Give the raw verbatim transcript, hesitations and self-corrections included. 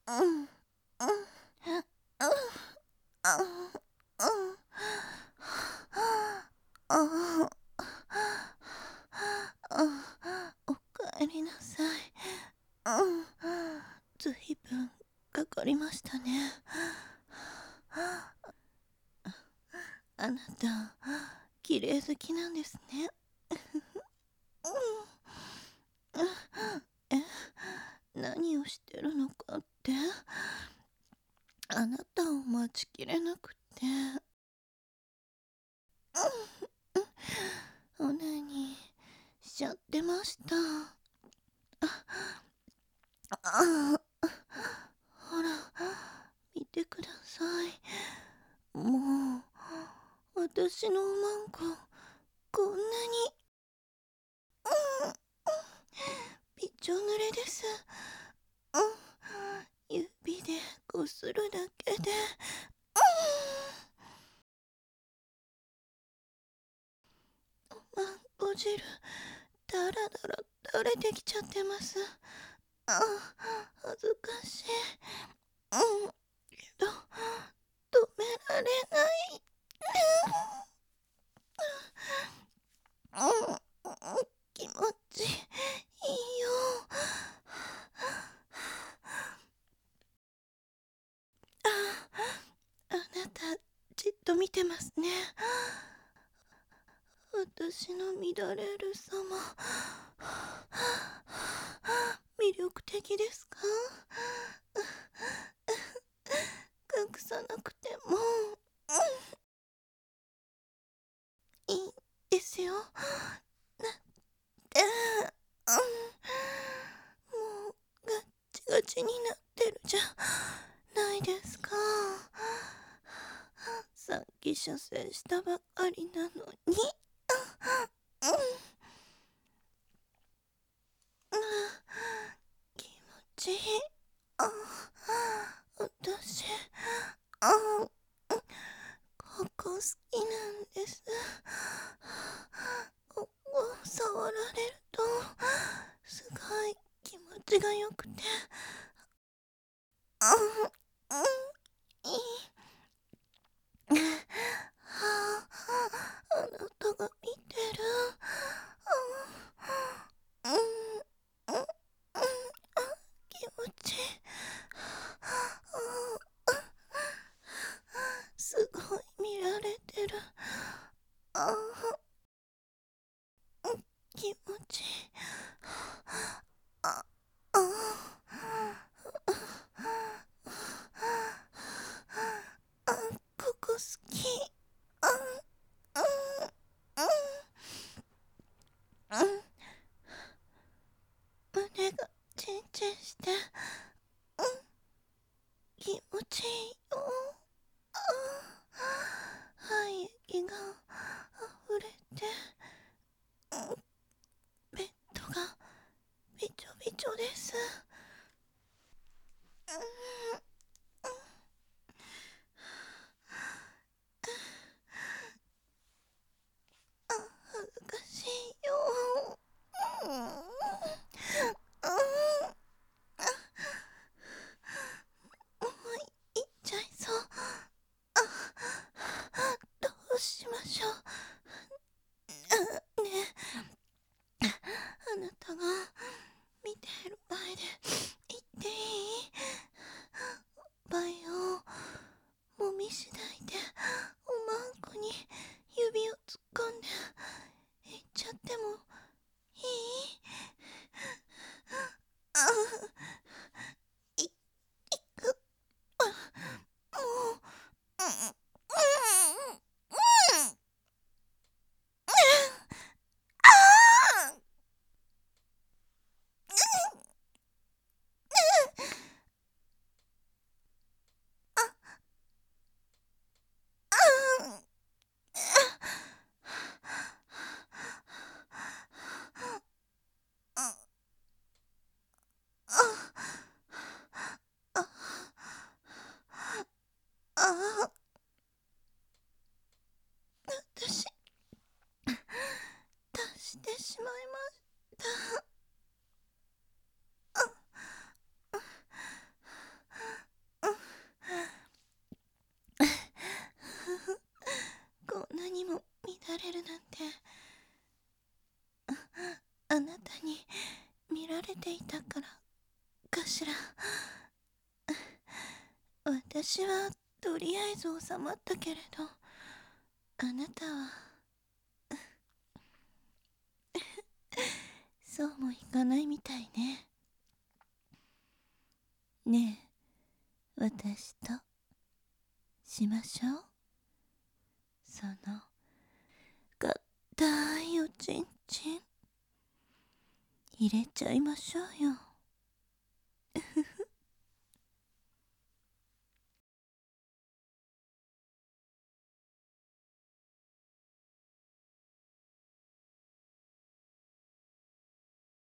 うんうんおかえりなさい。ずいぶんかかりましたね。あなた綺麗好きなんですね。え、何をしてるのかって。あなたを待ちきれなくておねにしちゃってました。あほら見てください。もう私のおまんここんなにびちょ濡れです。指でこするだけでおまんこ汁だらだら垂れてきちゃってます。あ恥ずかしい。けど止められない。気持ちいいよ。あなたじっと見てますね。私の乱れる様魅力的ですか？隠さなくてもいいんですよ。だってもうガッチガチになってるじゃないですか。さっき射精したばかりなのに。気持ちいい。あ私あここ好きなんです。ここ触られるとすごい気持ちがよくてあうんいい。ああなたが見てる。うんうんうん気持ちいい。すごい見られてる。あ気持ちいい。あああここ好き。あうんうん胸がチンチンして気持ちいいよ。はい息が溢れてベッドがびちょびちょです。恥ずかしいよ。もう行っちゃいそう。どうしましょう。ねえあなたが見てる前で言っていい？バイをもみしないでおまんこに指を突っ込んでいっちゃってもいい？あいいくあもううんうんうんあああ私出してしまいました。 あなたに見られていたからかしら。私はとりあえず収まったけれど、あなたはそうもいかないみたいね。ねえ、私としましょう。その硬いおちんちん入れちゃいましょうよ。